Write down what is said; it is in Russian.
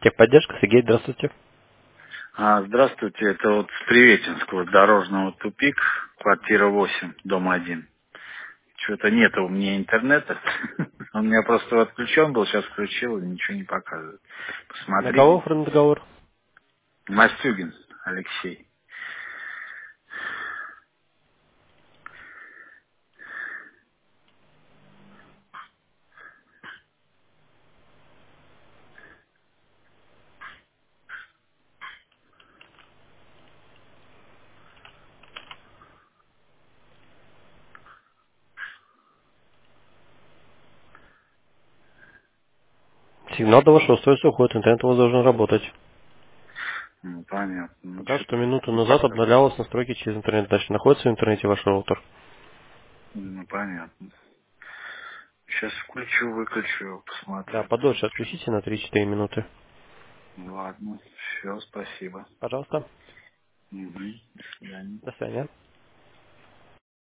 Техподдержка, Сергей, здравствуйте. Здравствуйте, это вот с Приветинского дорожного тупик, квартира 8, дом 1. Что-то нет у меня интернета. Он у меня просто отключен был, сейчас включил и ничего не показывает. На кого Посмотрите. оформлен договор? Мастюгин Алексей. Сигнал до вашего устройства уходит, интернет у вас должен работать. Ну, понятно. Ну, Пока что что-то минуту не назад показывает. обновлялась настройки через интернет. Значит, находится в интернете ваш роутер. Ну, понятно. Сейчас включу, выключу, Да, посмотрю. подольше отключите на 3-4 минуты. Ладно, все, спасибо. Пожалуйста. Угу. До свидания. До свидания.